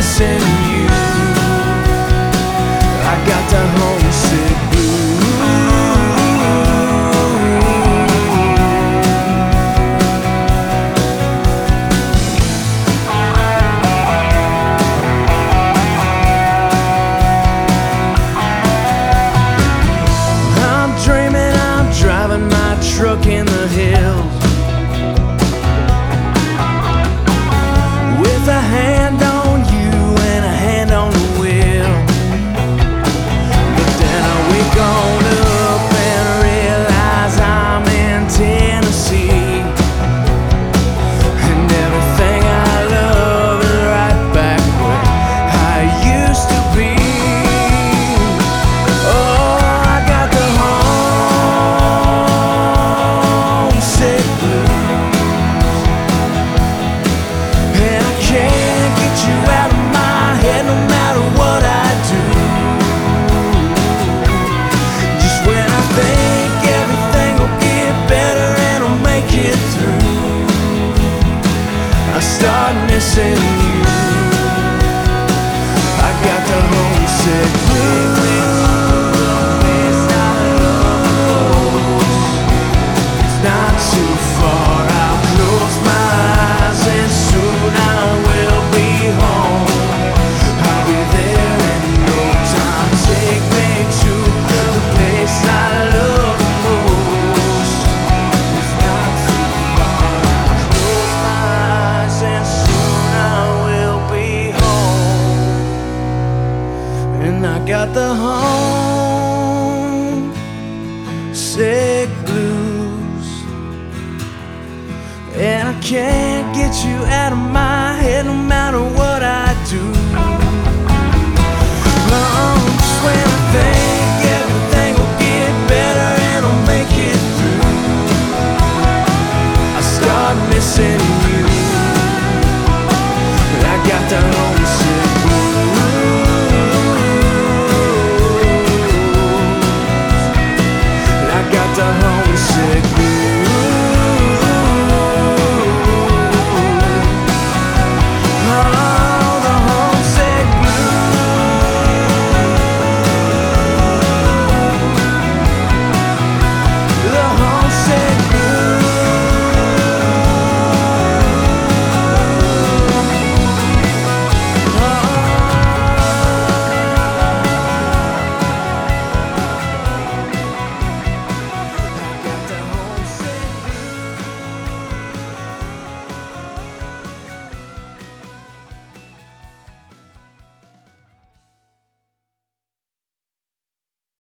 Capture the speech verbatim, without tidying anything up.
missing you. I got the homesick blues. I'm dreaming, I'm driving my truck in the hills, with a hand on you and a hand on the wheel. But then I wake on up and realize I'm in Tennessee, and everything I love is right back where I used to be. Oh, I got the homesick blues, and I can't get you out of my head no matter what I do. Just when I think everything will get better and I'll make it through, I start missing you. I got the homesick blues. It's not too far, I'll close my eyes and soon I will be home. I'll be there in no time. Take me to the place I love most. It's not too far, I'll close my eyes and soon I will be home. And I got the homesick blues, and I can't get you out of my head no matter what I do. Oh, just when I think